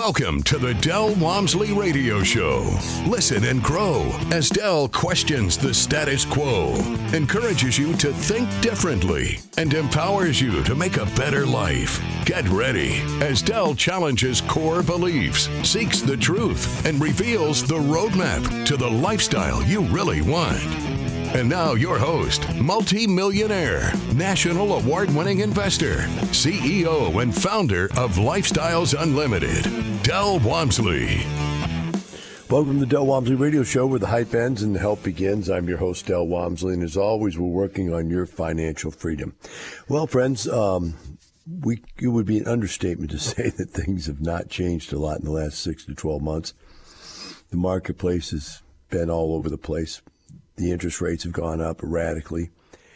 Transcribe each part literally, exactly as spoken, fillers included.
Welcome to the Del Walmsley Radio Show. Listen and grow as Del questions the status quo, encourages you to think differently, and empowers you to make a better life. Get ready as Del challenges core beliefs, seeks the truth, and reveals the roadmap to the lifestyle you really want. And now your host, multi-millionaire, national award-winning investor, C E O and founder of Lifestyles Unlimited, Del Walmsley. Welcome to the Del Walmsley Radio Show, where the hype ends and the help begins. I'm your host, Del Walmsley, and as always, we're working on your financial freedom. Well, friends, um, we it would be an understatement to say that things have not changed a lot in the last six to twelve months. The marketplace has been all over the place. The interest rates have gone up radically.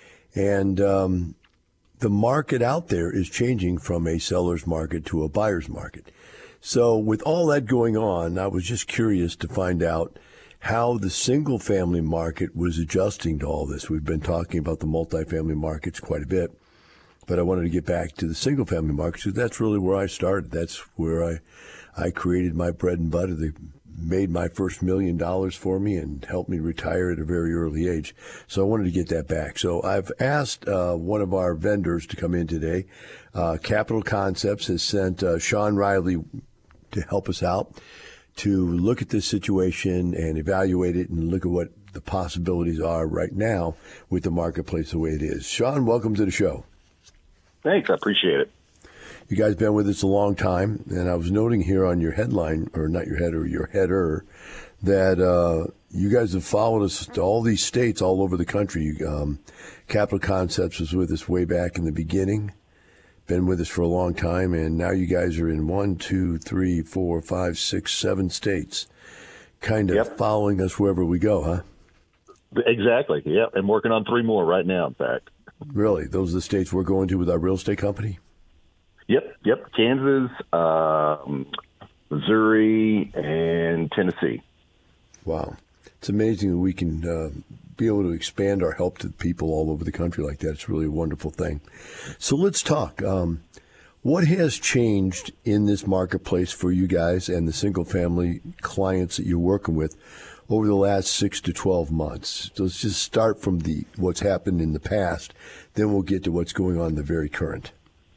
And um, the market out there is changing from a seller's market to a buyer's market. So with all that going on, I was just curious to find out how the single-family market was adjusting to all this. We've been talking about the multifamily markets quite a bit, but I wanted to get back to the single-family markets because that's really where I started. That's where I, I created my bread and butter. The made my first million dollars for me and helped me retire at a very early age. So I wanted to get that back. So I've asked uh, one of our vendors to come in today. Uh, Capital Concepts has sent uh, Sean Riley to help us out to look at this situation and evaluate it and look at what the possibilities are right now with the marketplace the way it is. Sean, welcome to the show. Thanks. I appreciate it. You guys been with us a long time, and I was noting here on your headline, or not your header, your header, that uh, you guys have followed us to all these states all over the country. Um, Capital Concepts was with us way back in the beginning, been with us for a long time, and now you guys are in one, two, three, four, five, six, seven states, kind of yep. following us wherever we go, huh? Exactly, yeah, and working on three more right now, in fact. Really? Those are the states we're going to with our real estate company? Yep, yep. Kansas, um, Missouri, and Tennessee. Wow. It's amazing that we can uh, be able to expand our help to people all over the country like that. It's really a wonderful thing. So let's talk. Um, what has changed in this marketplace for you guys and the single-family clients that you're working with over the last six to twelve months? So let's just start from the what's happened in the past, then we'll get to what's going on in the very current.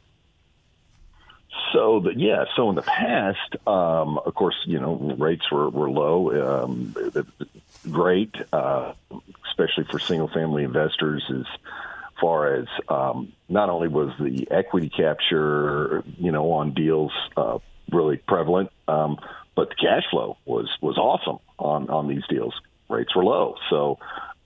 So, the, yeah, so in the past, um, of course, you know, rates were, were low, um, great, uh, especially for single-family investors as far as um, not only was the equity capture, you know, on deals uh, really prevalent, um, but the cash flow was, was awesome on, on these deals. Rates were low. So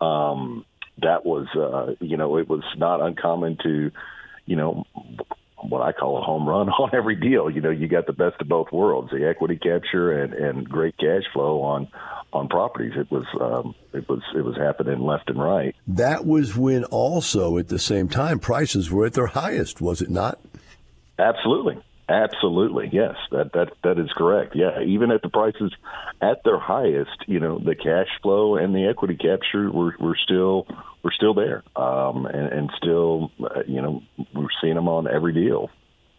um, that was, uh, you know, it was not uncommon to, you know, what I call a home run on every deal. You know, you got the best of both worlds, the equity capture and, and great cash flow on, on properties. It was, um, it was, it was happening left and right. That was when also at the same time prices were at their highest, was it not? Absolutely. Absolutely. Yes, that, that, that is correct. Yeah. Even at the prices at their highest, you know, the cash flow and the equity capture were, were still, were still there. Um, and, and still, uh, you know, we're seeing them on every deal.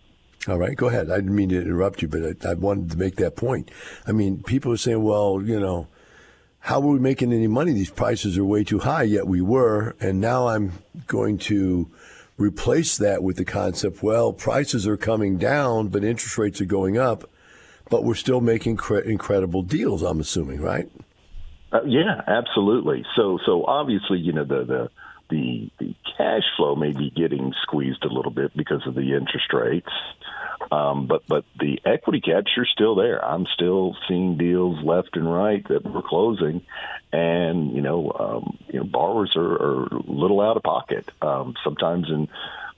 All right, go ahead. I didn't mean to interrupt you, but I, I wanted to make that point. I mean, people are saying, well, you know, how are we making any money? These prices are way too high, yet we were. And now I'm going to replace that with the concept, well, prices are coming down, but interest rates are going up, but we're still making cre- incredible deals, I'm assuming, right? Uh, yeah, absolutely. So, so obviously, you know, the, the, the, the cash flow may be getting squeezed a little bit because of the interest rates. Um, but, but the equity capture is still there. I'm still seeing deals left and right that we're closing, and, you know, um, you know, borrowers are, are a little out of pocket. Um, sometimes in,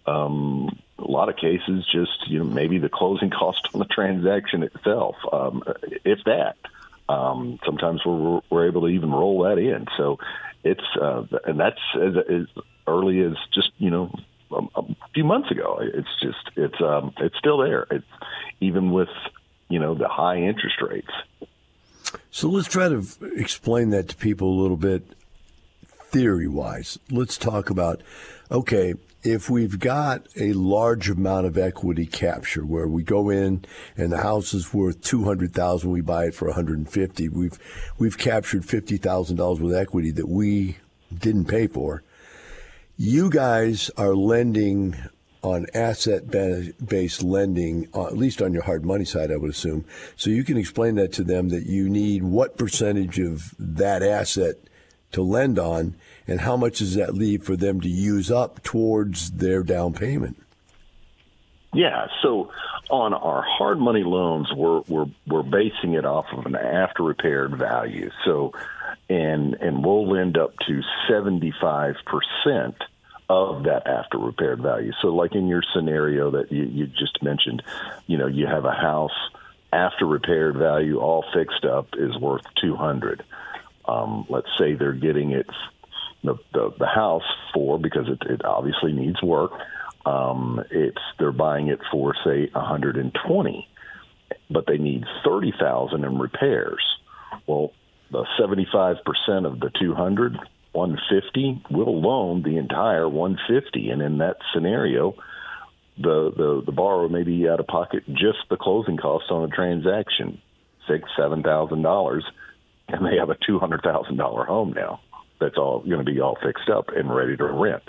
um, a lot of cases, just, you know, maybe the closing cost on the transaction itself, um, if that. Um, sometimes we're, we're able to even roll that in. So it's, uh, and that's as, as early as just, you know, a, a few months ago. It's just, it's, um, it's still there. It's even with, you know, the high interest rates. So let's try to explain that to people a little bit theory-wise. Let's talk about, okay, if we've got a large amount of equity capture where we go in and the house is worth two hundred thousand dollars, we buy it for one hundred fifty thousand dollars, we've we've captured fifty thousand dollars with equity that we didn't pay for. You guys are lending on asset-based lending, uh, at least on your hard money side, I would assume. So you can explain that to them, that you need what percentage of that asset to lend on, and how much does that leave for them to use up towards their down payment? Yeah, so on our hard money loans, we're we're we're basing it off of an after repaired value. So, and and we'll lend up to seventy-five percent of that after repaired value. So, like in your scenario that you, you just mentioned, you know, you have a house after repaired value, all fixed up, is worth two hundred. Um, let's say they're getting it the the, the house for, because it, it obviously needs work. Um, it's they're buying it for, say, one hundred twenty, but they need thirty thousand in repairs. Well, the seventy-five percent of the two hundred, one fifty, will loan the entire one fifty, and in that scenario, the, the the borrower may be out of pocket just the closing costs on a transaction, six seven thousand dollars, and they have a two hundred thousand dollar home now that's all going to be all fixed up and ready to rent.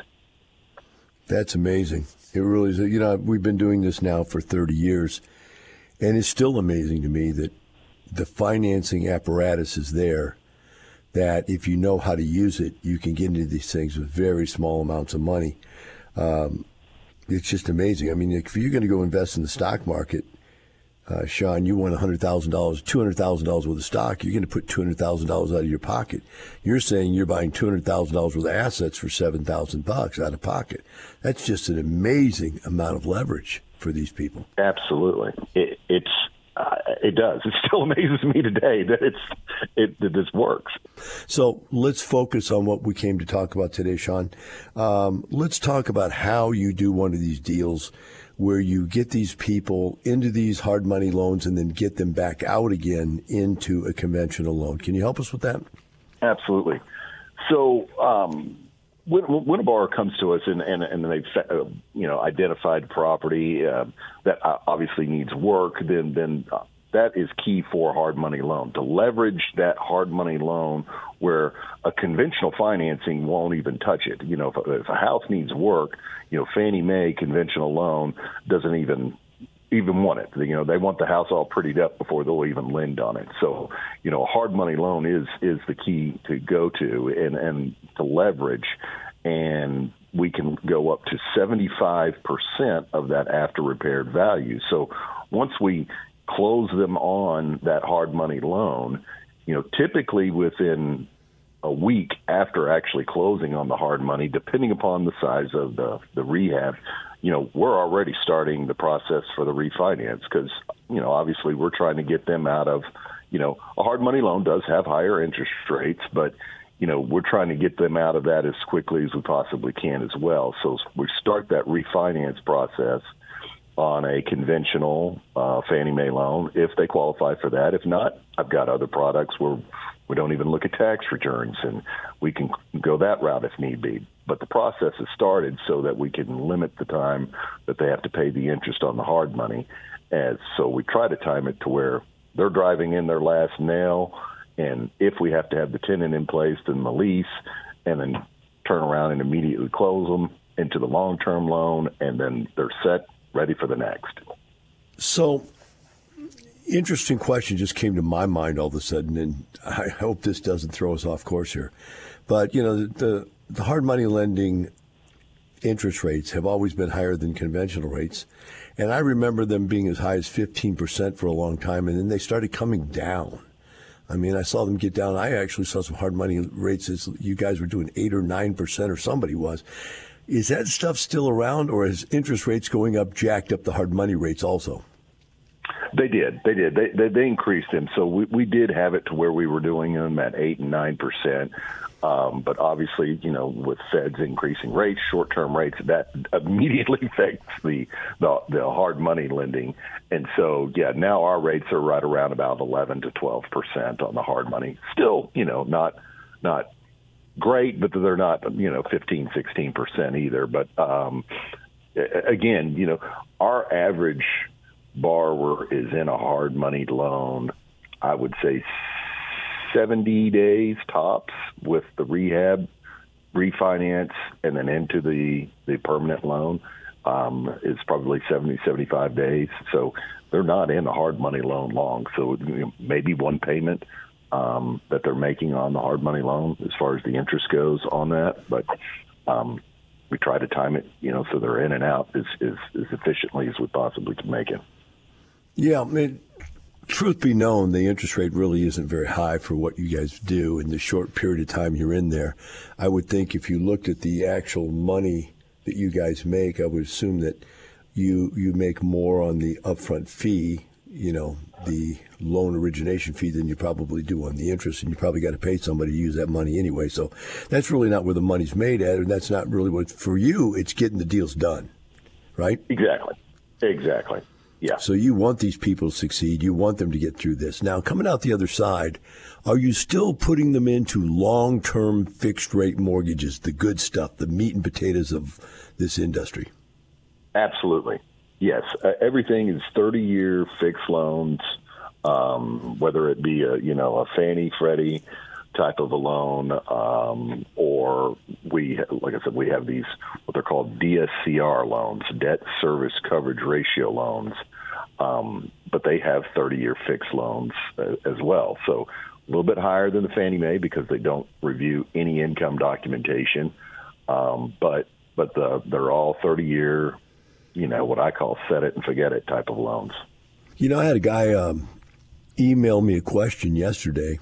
That's amazing. It really is. You know, we've been doing this now for thirty years, and it's still amazing to me that the financing apparatus is there, that if you know how to use it, you can get into these things with very small amounts of money. Um, it's just amazing. I mean, if you're going to go invest in the stock market, uh, Sean, you want one hundred thousand dollars, two hundred thousand dollars worth of stock, you're going to put two hundred thousand dollars out of your pocket. You're saying you're buying two hundred thousand dollars worth of assets for seven thousand bucks out of pocket. That's just an amazing amount of leverage for these people. Absolutely. It, it's uh, it does. It still amazes me today that it's it that this works. So let's focus on what we came to talk about today, Sean. Um, let's talk about how you do one of these deals where you get these people into these hard money loans and then get them back out again into a conventional loan. Can you help us with that? Absolutely. So um, when, when a borrower comes to us and, and, and they've uh, you know identified property uh, that obviously needs work, then then uh, that is key for a hard money loan, to leverage that hard money loan where a conventional financing won't even touch it. You know, if, if a house needs work, you know, Fannie Mae conventional loan doesn't even even want it. You know, they want the house all prettied up before they'll even lend on it. So, you know, a hard money loan is is the key to go to and, and to leverage. And we can go up to seventy-five percent of that after repaired value. So once we close them on that hard money loan, you know, typically within a week after actually closing on the hard money, depending upon the size of the, the rehab, you know, we're already starting the process for the refinance because, you know, obviously we're trying to get them out of, you know, a hard money loan does have higher interest rates, but, you know, we're trying to get them out of that as quickly as we possibly can as well. So we start that refinance process on a conventional uh, Fannie Mae loan if they qualify for that. If not, I've got other products where we don't even look at tax returns, and we can go that route if need be. But the process has started so that we can limit the time that they have to pay the interest on the hard money. And so we try to time it to where they're driving in their last nail, and if we have to have the tenant in place, then the lease, and then turn around and immediately close them into the long-term loan, and then they're set, ready for the next. So, interesting question just came to my mind all of a sudden, and I hope this doesn't throw us off course here. But, you know, the, the hard money lending interest rates have always been higher than conventional rates. And I remember them being as high as fifteen percent for a long time, and then they started coming down. I mean, I saw them get down. I actually saw some hard money rates as you guys were doing eight or nine percent, or somebody was. Is that stuff still around, or is interest rates going up jacked up the hard money rates also? They did. They did. They they, they increased them. So we, we did have it to where we were doing them at eight and nine percent. Um, but obviously, you know, with Feds increasing rates, short-term rates, that immediately affects the, the the hard money lending. And so, yeah, now our rates are right around about eleven to twelve percent on the hard money. Still, you know, not not great, but they're not, you know, fifteen, sixteen percent either. But um, again, you know, our average borrower is in a hard money loan, I would say seventy days tops with the rehab, refinance, and then into the, the permanent loan um, is probably seventy, seventy-five days. So they're not in a hard money loan long. So you know, maybe one payment um, that they're making on the hard money loan as far as the interest goes on that. But um, we try to time it, you know, so they're in and out as, as, as efficiently as we possibly can make it. Yeah, I mean, truth be known, the interest rate really isn't very high for what you guys do in the short period of time you're in there. I would think if you looked at the actual money that you guys make, I would assume that you you make more on the upfront fee, you know, the loan origination fee than you probably do on the interest, and you probably got to pay somebody to use that money anyway. So that's really not where the money's made at, and that's not really what, for you, it's getting the deals done, right? Exactly. Exactly. Yeah. So you want these people to succeed. You want them to get through this. Now, coming out the other side, are you still putting them into long-term fixed-rate mortgages, the good stuff, the meat and potatoes of this industry? Absolutely. Yes. Uh, everything is thirty-year fixed loans, um, whether it be a, you know, a Fannie, Freddie type of a loan, um, or we, like I said, we have these, what they're called D S C R loans, debt service coverage ratio loans. Um, but they have thirty-year fixed loans uh, as well. So a little bit higher than the Fannie Mae because they don't review any income documentation. Um, but but the, they're all thirty-year, you know, what I call set it and forget it type of loans. You know, I had a guy um, email me a question yesterday,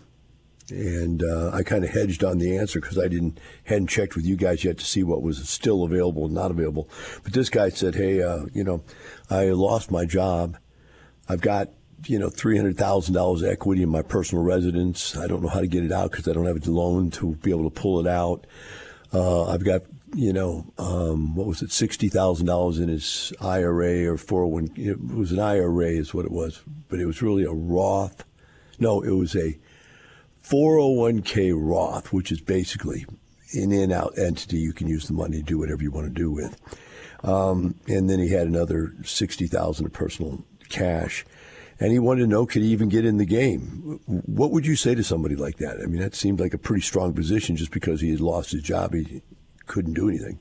and uh, I kind of hedged on the answer because I didn't hadn't checked with you guys yet to see what was still available and not available. But this guy said, hey, uh, you know, I lost my job. I've got, you know, three hundred thousand dollars equity in my personal residence. I don't know how to get it out because I don't have a loan to be able to pull it out. Uh, I've got, you know, um, what was it, sixty thousand dollars in his I R A or four oh one. It was an I R A is what it was, but it was really a Roth. No, it was a four oh one k Roth, which is basically an in-out entity. You can use the money to do whatever you want to do with. Um, and then he had another sixty thousand dollars of personal cash. And he wanted to know, could he even get in the game? What would you say to somebody like that? I mean, that seemed like a pretty strong position just because he had lost his job. He couldn't do anything.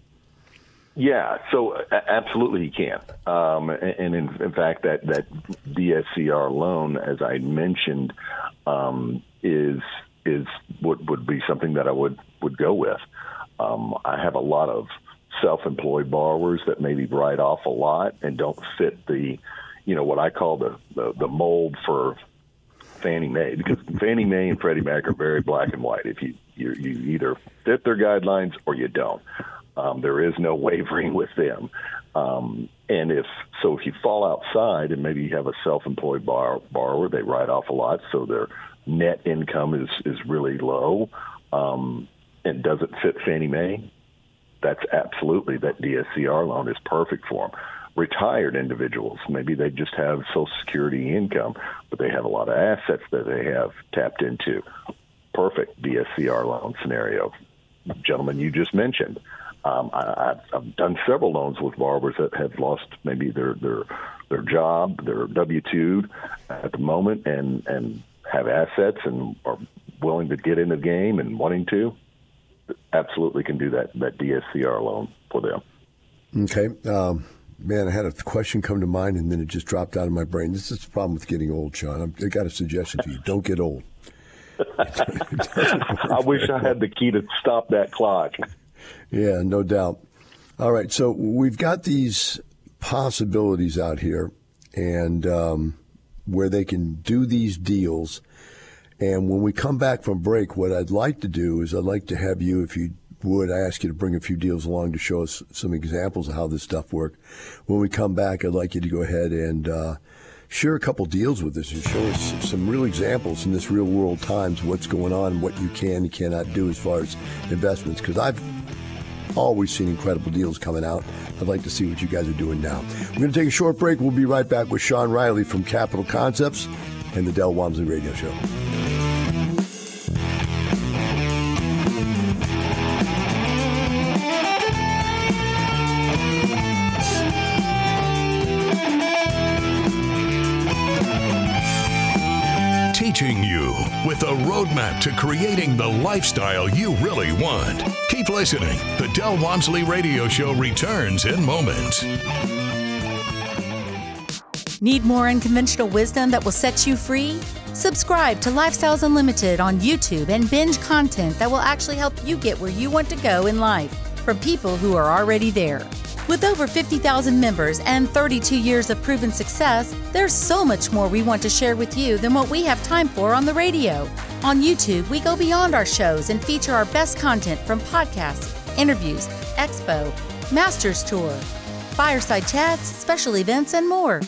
Yeah, so uh, absolutely he can. Um, and in, in fact, that, that D S C R loan, as I mentioned, um, is is would, would be something that I would, would go with. Um, I have a lot of self-employed borrowers that maybe write off a lot and don't fit the, you know, what I call the, the, the mold for Fannie Mae, because Fannie Mae and Freddie Mac are very black and white. If you, you, you either fit their guidelines or you don't. Um, there is no wavering with them. Um, and if so, if you fall outside and maybe you have a self-employed bar, borrower, they write off a lot, so their net income is, is really low um, and doesn't fit Fannie Mae, that's absolutely, that D S C R loan is perfect for them. Retired individuals, maybe they just have Social Security income, but they have a lot of assets that they have tapped into. Perfect D S C R loan scenario. Gentlemen, you just mentioned. Um, I, I've, I've done several loans with borrowers that have lost maybe their their their job, their W two at the moment, and, and have assets and are willing to get in the game and wanting to. Absolutely can do that, that D S C R loan for them. Okay. Um, man, I had a question come to mind, and then it just dropped out of my brain. This is the problem with getting old, Sean. I'm, I got a suggestion for you. Don't get old. I wish I had the key to stop that clock. Yeah, no doubt. All right, so we've got these possibilities out here, and um, where they can do these deals. And when we come back from break, what I'd like to do is I'd like to have you, if you would, I ask you to bring a few deals along to show us some examples of how this stuff works. When we come back, I'd like you to go ahead and uh, share a couple deals with us and show us some real examples in this real world times, what's going on, what you can and cannot do as far as investments. Because I've always seen incredible deals coming out. I'd like to see what you guys are doing now. We're going to take a short break. We'll be right back with Sean Riley from Capital Concepts and the Del Walmsley Radio Show. teaching you with a roadmap to creating the lifestyle you really want. Keep listening. The Del Walmsley Radio Show returns in moments. Need more unconventional wisdom that will set you free? Subscribe to Lifestyles Unlimited on YouTube and binge content that will actually help you get where you want to go in life from people who are already there. With over fifty thousand members and thirty-two years of proven success, there's so much more we want to share with you than what we have time for on the radio. On YouTube, we go beyond our shows and feature our best content from podcasts, interviews, expo, Masters Tour, fireside chats, special events, and more.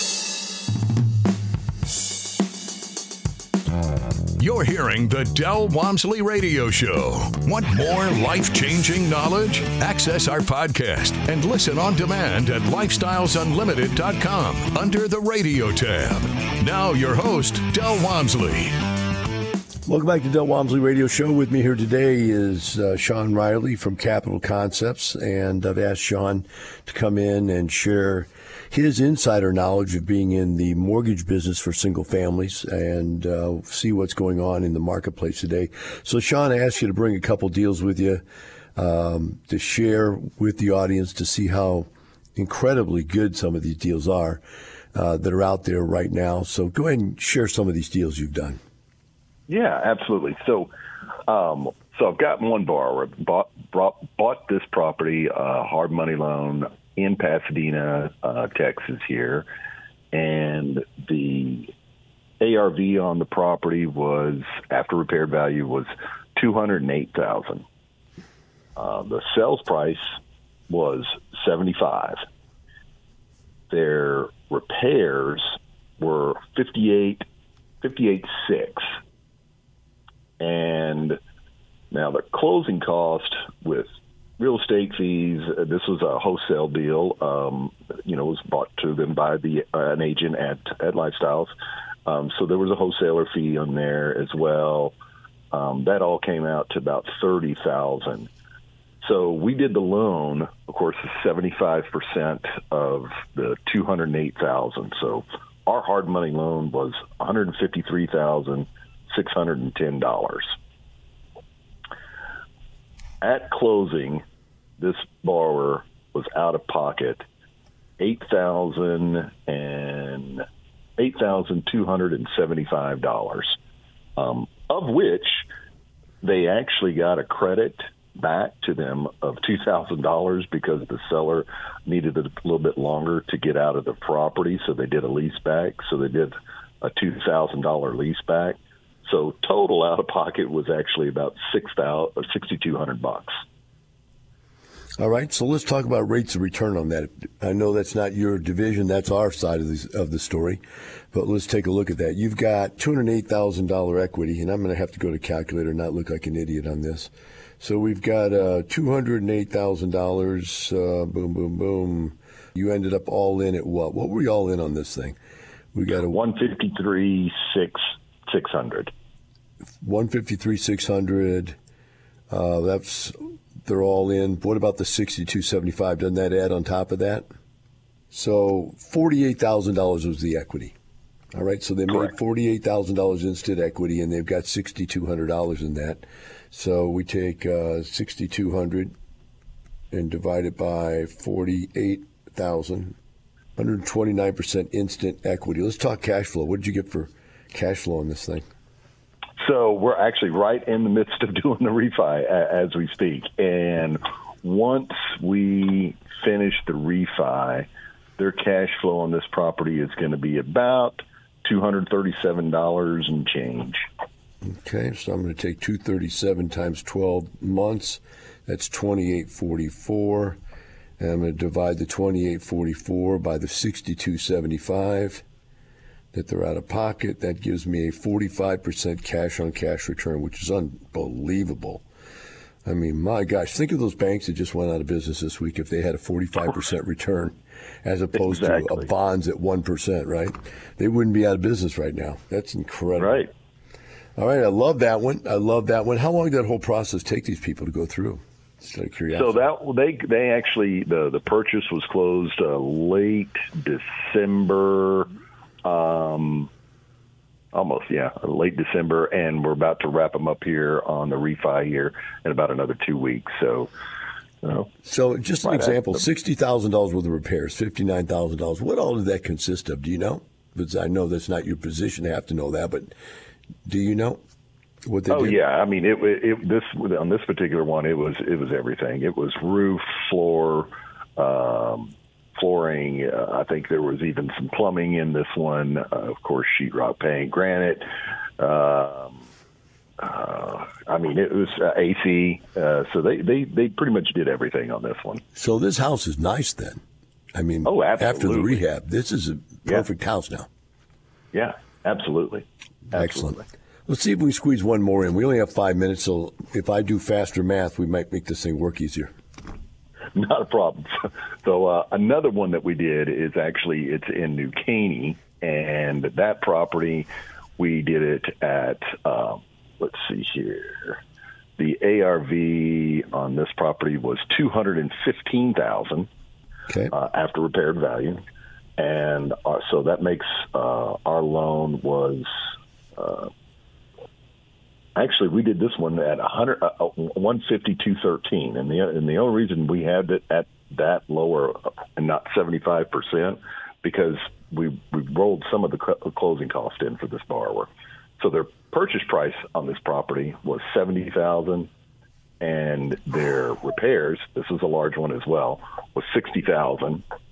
You're hearing the Del Walmsley Radio Show. Want more life-changing knowledge? Access our podcast and listen on demand at lifestyles unlimited dot com under the radio tab. Now your host, Del Walmsley. Welcome back to Del Walmsley Radio Show. With me here today is uh, Sean Riley from Capital Concepts, and I've asked Sean to come in and share his insider knowledge of being in the mortgage business for single families and uh, see what's going on in the marketplace today. So, Sean, I asked you to bring a couple deals with you um, to share with the audience to see how incredibly good some of these deals are uh, that are out there right now. So go ahead and share some of these deals you've done. Yeah, absolutely. So, um, so I've got one borrower bought brought, bought this property, uh, hard money loan in Pasadena, uh, Texas here, and the A R V on the property was, after repair value, was two hundred and eight thousand. Uh, the sales price was seventy-five. Their repairs were fifty-eight, fifty-eight six. And now the closing cost with real estate fees, uh, this was a wholesale deal, um, you know, it was bought to them by the uh, an agent at, at Lifestyles. Um, so there was a wholesaler fee on there as well. Um, that all came out to about thirty thousand dollars. So we did the loan, of course, is seventy-five percent of the two hundred eight thousand dollars. So our hard money loan was one hundred fifty-three thousand six hundred ten dollars. At closing, this borrower was out of pocket eight thousand and eight thousand two hundred and seventy-five dollars, um, of which they actually got a credit back to them of two thousand dollars because the seller needed a little bit longer to get out of the property, so they did a lease back. So they did a two thousand dollars lease back. So total out of pocket was actually about six thousand or sixty two hundred bucks. All right, so let's talk about rates of return on that. I know that's not your division; that's our side of the of the story. But let's take a look at that. You've got two hundred eight thousand dollar equity, and I'm going to have to go to calculator and not look like an idiot on this. So we've got uh, two hundred eight thousand dollars. Uh, boom, boom, boom. You ended up all in at what? What were you all in on this thing? We got a one fifty three six six hundred. one fifty-three six hundred. Uh, that's they're all in. What about the sixty-two seventy-five? Doesn't that add on top of that? So forty-eight thousand dollars was the equity. All right, so they Correct. made forty-eight thousand dollars instant equity, and they've got sixty-two hundred dollars in that. So we take uh, sixty-two hundred dollars and divide it by forty-eight thousand, one hundred twenty-nine percent instant equity. Let's talk cash flow. What did you get for cash flow on this thing? So we're actually right in the midst of doing the refi as we speak. And once we finish the refi, their cash flow on this property is going to be about two hundred thirty-seven dollars and change. Okay, so I'm going to take two hundred thirty-seven times twelve months. That's twenty-eight forty-four. And I'm going to divide the twenty-eight forty-four by the sixty-two seventy-five that they're out of pocket. That gives me a forty-five percent cash-on-cash return, which is unbelievable. I mean, my gosh, think of those banks that just went out of business this week if they had a forty-five percent return as opposed exactly. to a bonds at one percent, right? They wouldn't be out of business right now. That's incredible. Right. All right, I love that one. I love that one. How long did that whole process take these people to go through? Just out of curiosity. So that they they actually the the purchase was closed uh, late December, um, almost, yeah, late December, and we're about to wrap them up here on the refi here in about another two weeks. So, you know, so just an example, sixty thousand dollars worth of repairs, fifty-nine thousand dollars. What all did that consist of? Do you know? Because I know that's not your position to have to know that, but do you know what they oh, do? yeah. I mean, it, it this on this particular one, it was it was everything. It was roof, floor, um, flooring. Uh, I think there was even some plumbing in this one. Uh, of course, sheetrock, paint, granite. Um, uh, I mean, it was uh, A C. Uh, so they, they, they pretty much did everything on this one. So this house is nice then. I mean, oh, after the rehab, this is a perfect yeah. house now. Yeah, absolutely. Excellent. Absolutely. Let's see if we can squeeze one more in. We only have five minutes, so if I do faster math, we might make this thing work easier. Not a problem. So uh, another one that we did is actually it's in New Caney, and that property we did it at. Uh, let's see here. The A R V on this property was two hundred and fifteen thousand dollars. Okay. Uh, after repaired value, and uh, so that makes uh, our loan was uh, actually we did this one at one hundred, uh, one fifty-two thirteen, and the and the only reason we had it at that lower and not seventy-five percent because we we rolled some of the closing cost in for this borrower, so their purchase price on this property was seventy thousand. And their repairs, this is a large one as well, was sixty thousand dollars.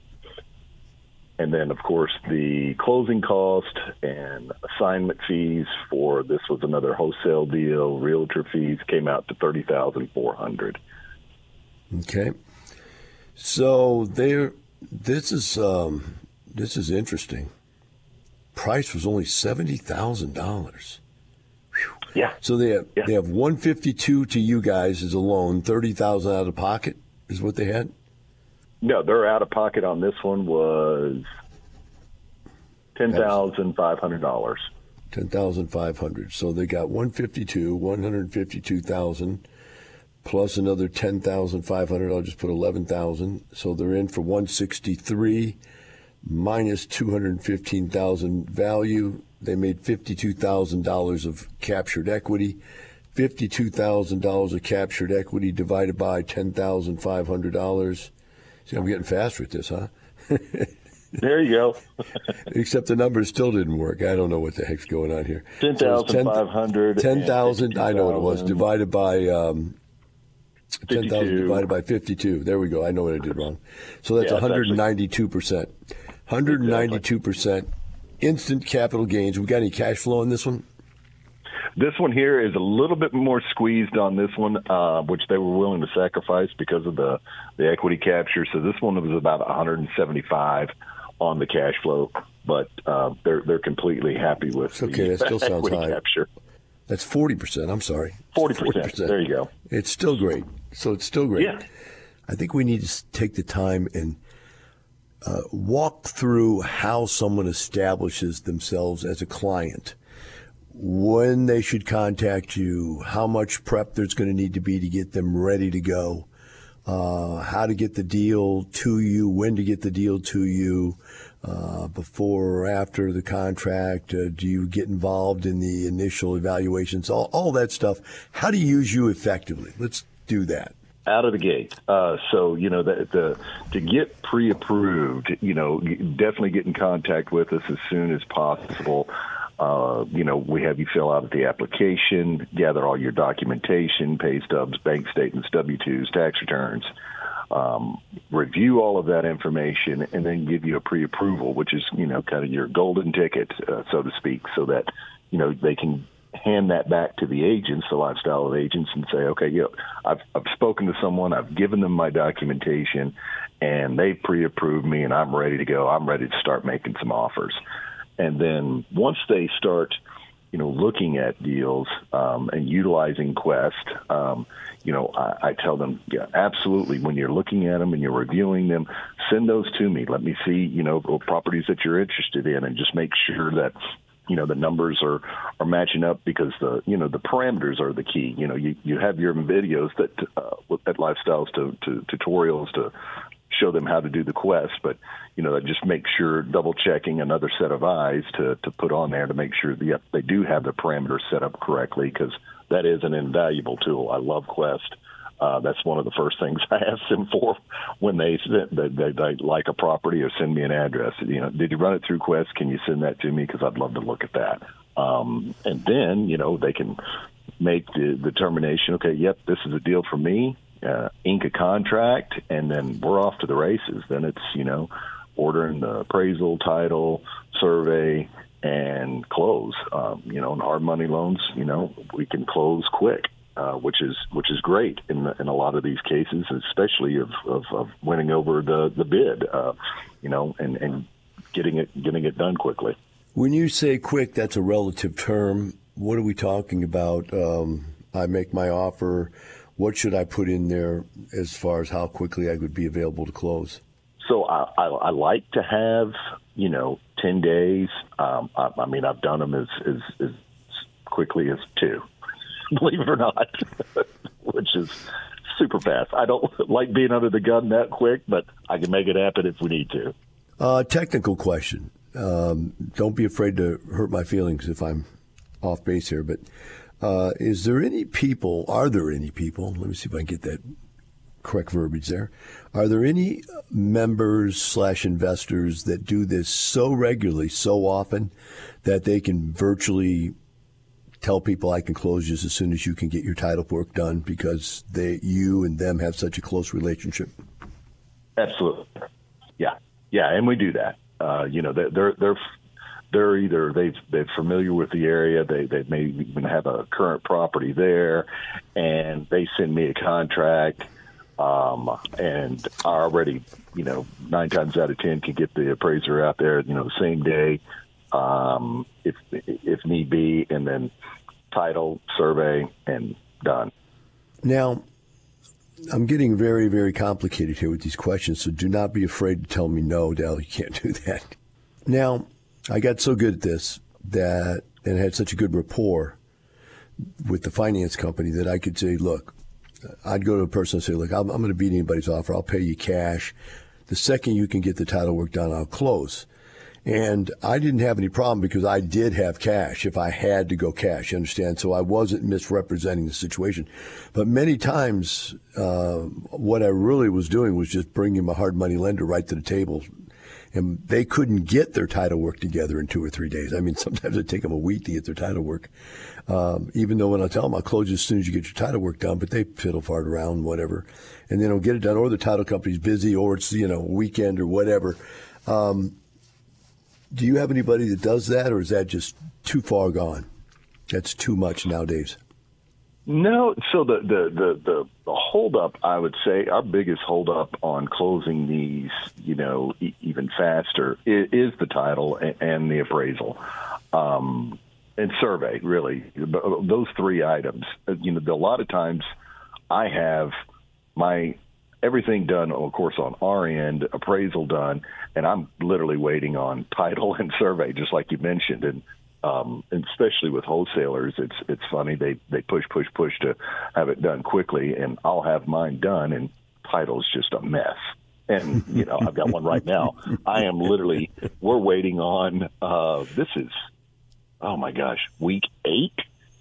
And then, of course, the closing cost and assignment fees for this was another wholesale deal. Realtor fees came out to thirty thousand four hundred dollars. Okay. So there, this is um, this is interesting. Price was only seventy thousand dollars. Yeah. So they have yeah. they have one fifty-two to you guys as a loan, thirty thousand out of pocket is what they had. No, their out of pocket on this one was ten thousand five hundred dollars. Ten thousand five hundred. So they got one fifty-two, one hundred fifty-two thousand, plus another ten thousand five hundred. I'll just put eleven thousand. So they're in for one sixty-three minus two hundred fifteen thousand value. They made fifty-two thousand dollars of captured equity. fifty-two thousand dollars of captured equity divided by ten thousand five hundred dollars. See, I'm getting faster at this, huh? There you go. Except the numbers still didn't work. I don't know what the heck's going on here. ten thousand five hundred dollars. ten thousand, I know what it was, divided by um, ten thousand divided by fifty-two. There we go. I know what I did wrong. So that's yeah, one hundred ninety-two percent. one hundred ninety-two percent. Exactly. Instant capital gains. We got any cash flow on this one? This one here is a little bit more squeezed on this one, uh, which they were willing to sacrifice because of the, the equity capture. So this one was about one hundred seventy-five on the cash flow, but uh, they're they're completely happy with it's okay. the that still sounds equity high. capture. That's forty percent. I'm sorry. forty percent. forty percent. There you go. It's still great. So it's still great. Yeah. I think we need to take the time and Uh, walk through how someone establishes themselves as a client, when they should contact you, how much prep there's going to need to be to get them ready to go, uh, how to get the deal to you, when to get the deal to you, uh, before or after the contract. Uh, do you get involved in the initial evaluations? All, all that stuff. How to use you effectively. Let's do that. Out of the gate. Uh, so, you know, the, the, to get pre-approved, you know, definitely get in contact with us as soon as possible. Uh, you know, we have you fill out the application, gather all your documentation, pay stubs, bank statements, W two's, tax returns, um, review all of that information, and then give you a pre-approval, which is, you know, kind of your golden ticket, uh, so to speak, so that, you know, they can hand that back to the agents, the lifestyle of agents, and say, okay, you know, I've, I've spoken to someone, I've given them my documentation, and they pre-approved me, and I'm ready to go. I'm ready to start making some offers. And then once they start, you know, looking at deals um, and utilizing Quest, um, you know, I, I tell them, yeah, absolutely, when you're looking at them and you're reviewing them, send those to me. Let me see, you know, properties that you're interested in, and just make sure that, you know, the numbers are, are matching up, because the, you know, the parameters are the key. You know, you, you have your videos that, uh, at Lifestyles to, to tutorials to show them how to do the quest, but, you know, just make sure double checking another set of eyes to, to put on there to make sure that yep, they do have the parameters set up correctly, because that is an invaluable tool. I love Quest. Uh, that's one of the first things I ask them for when they, they, they, they like a property or send me an address. You know, did you run it through Quest? Can you send that to me? Because I'd love to look at that. Um, and then, you know, they can make the determination, okay, yep, this is a deal for me, uh, ink a contract, and then we're off to the races. Then it's, you know, ordering the appraisal, title, survey, and close. Um, you know, in hard money loans, you know, we can close quick. Uh, which is which is great in the, in a lot of these cases, especially of, of, of winning over the the bid, uh, you know, and, and getting it getting it done quickly. When you say quick, that's a relative term. What are we talking about? Um, I make my offer. What should I put in there as far as how quickly I would be available to close? So I, I, I like to have, you know, ten days. Um, I, I mean, I've done them as, as, as quickly as two. Believe it or not, which is super fast. I don't like being under the gun that quick, but I can make it happen if we need to. Uh, technical question. Um, don't be afraid to hurt my feelings if I'm off base here, but uh, is there any people, are there any people, let me see if I can get that correct verbiage there, are there any members slash investors that do this so regularly, so often, that they can virtually tell people I can close just as soon as you can get your title work done because they, you and them have such a close relationship? Absolutely. Yeah. Yeah. And we do that. Uh, you know, they're, they're, they're, they're either they've, they're familiar with the area. They, they may even have a current property there, and they send me a contract. Um, and I already, you know, nine times out of ten can get the appraiser out there, you know, the same day. Um, if if need be, and then title, survey, and done. Now, I'm getting very, very complicated here with these questions, so do not be afraid to tell me no, Dell, you can't do that. Now, I got so good at this that, and had such a good rapport with the finance company that I could say, look, I'd go to a person and say, look, I'm, I'm going to beat anybody's offer. I'll pay you cash. The second you can get the title work done, I'll close. And I didn't have any problem because I did have cash if I had to go cash, you understand? So I wasn't misrepresenting the situation. But many times uh, what I really was doing was just bringing my hard money lender right to the table. And they couldn't get their title work together in two or three days. I mean, sometimes it'd take them a week to get their title work, um, even though when I tell them I'll close as soon as you get your title work done, but they fiddle fart around, whatever. And they don't get it done, or the title company's busy, or it's, you know, weekend or whatever. Um, Do you have anybody that does that, or is that just too far gone? That's too much nowadays. No. So the the the the, the holdup, I would say, our biggest holdup on closing these, you know, e- even faster is, is the title and, and the appraisal, um, and survey. Really, those three items. You know, a lot of times I have my everything done, of course, on our end, appraisal done, and I'm literally waiting on title and survey, just like you mentioned. And um, and especially with wholesalers, it's it's funny. They, they push, push, push to have it done quickly, and I'll have mine done, and title's just a mess. And, you know, I've got one right now. I am literally, we're waiting on, uh, this is, oh, my gosh, week eight.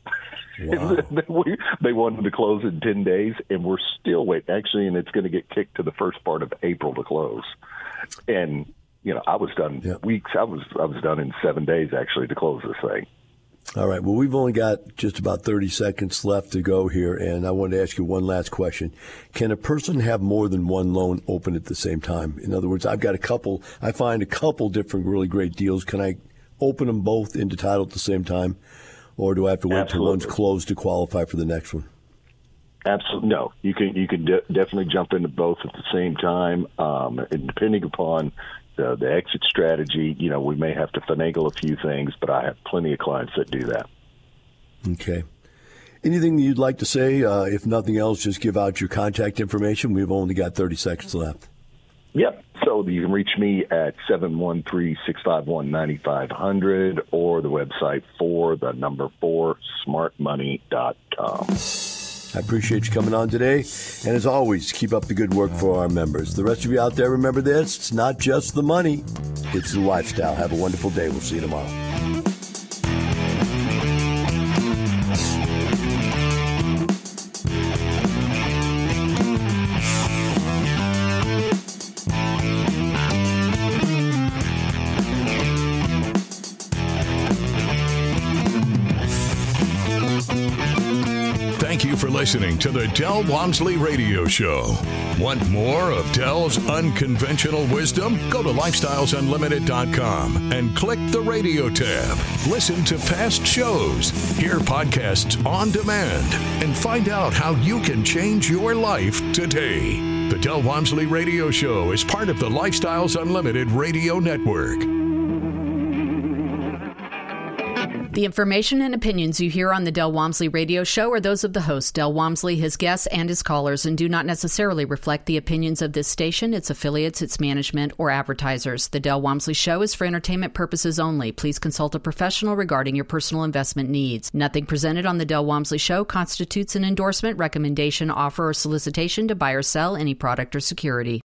Wow. They wanted to close in ten days, and we're still waiting. Actually, and it's going to get kicked to the first part of April to close. And you know, I was done yeah. weeks. I was I was done in seven days actually to close this thing. All right. Well, we've only got just about thirty seconds left to go here, and I wanted to ask you one last question. Can a person have more than one loan open at the same time? In other words, I've got a couple. I find a couple different really great deals. Can I open them both into title at the same time? Or do I have to wait until one's closed to qualify for the next one? Absolutely. No, you can you can de- definitely jump into both at the same time. Um, and depending upon the, the exit strategy, you know, we may have to finagle a few things, but I have plenty of clients that do that. Okay. Anything that you'd like to say? Uh, if nothing else, just give out your contact information. We've only got thirty seconds left. Yep. So you can reach me at seven one three, six five one, nine five zero zero or the website for the number four, smart money dot com. I appreciate you coming on today. And as always, keep up the good work for our members. The rest of you out there, remember this. It's not just the money. It's the lifestyle. Have a wonderful day. We'll see you tomorrow. Thank you for listening to the Del Walmsley Radio Show. Want more of Del's unconventional wisdom? Go to lifestyles unlimited dot com and click the radio tab. Listen to past shows, hear podcasts on demand, and find out how you can change your life today. The Del Walmsley Radio Show is part of the Lifestyles Unlimited Radio Network. The information and opinions you hear on the Del Walmsley Radio Show are those of the host, Del Walmsley, his guests, and his callers, and do not necessarily reflect the opinions of this station, its affiliates, its management, or advertisers. The Del Walmsley Show is for entertainment purposes only. Please consult a professional regarding your personal investment needs. Nothing presented on the Del Walmsley Show constitutes an endorsement, recommendation, offer, or solicitation to buy or sell any product or security.